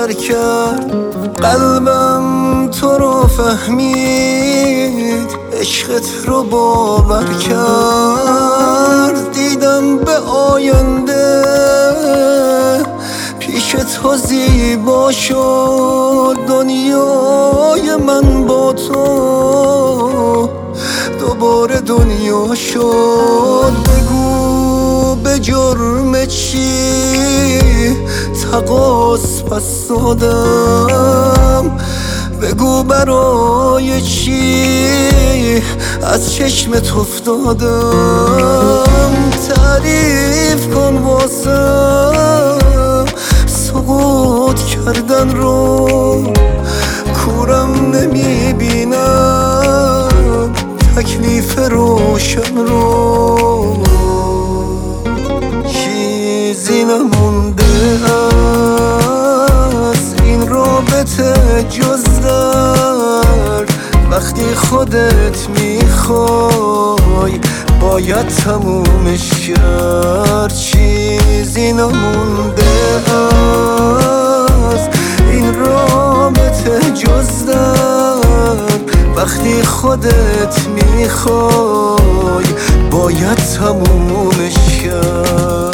باور کرد، قلبم تو رو فهمید، عشقت رو باور کرد. دیدم به آینده پیش تو زیبا شد، دنیای من با تو دوباره دنیا شد. بگو به جرم چی تقاص پس دادم، بگو برای چی از چشمت افتادم. تعریف کن واسم سقوط کردن رو، کورم نمیبینم تکلیف روشن رو. چیزی نمونده از این رابطه جز درد، وقتی خودت میخوای باید تمومش کرد. چیزی نمونده از این رابطه جز درد، وقتی خودت میخوای باید تمومش کرد.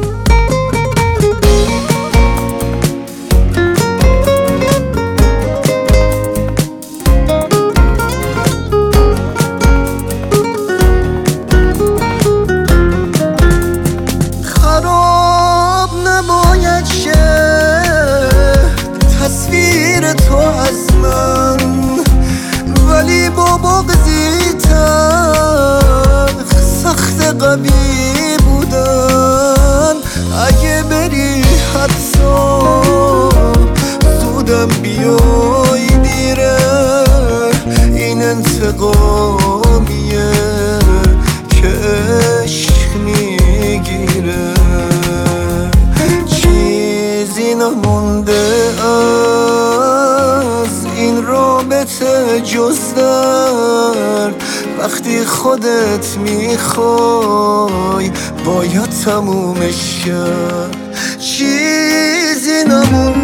خراب نباید شه تصویر تو از من، ولی با بغضی تلخ سخت قوی بودن. اگه بری حتی زودم بیای دیره، این انتقامیه که عشق میگیره. چیزی نمونده از این رابطه جز درد، وقتی خودت میخوای باید تمومش کرد. چیزی نمونده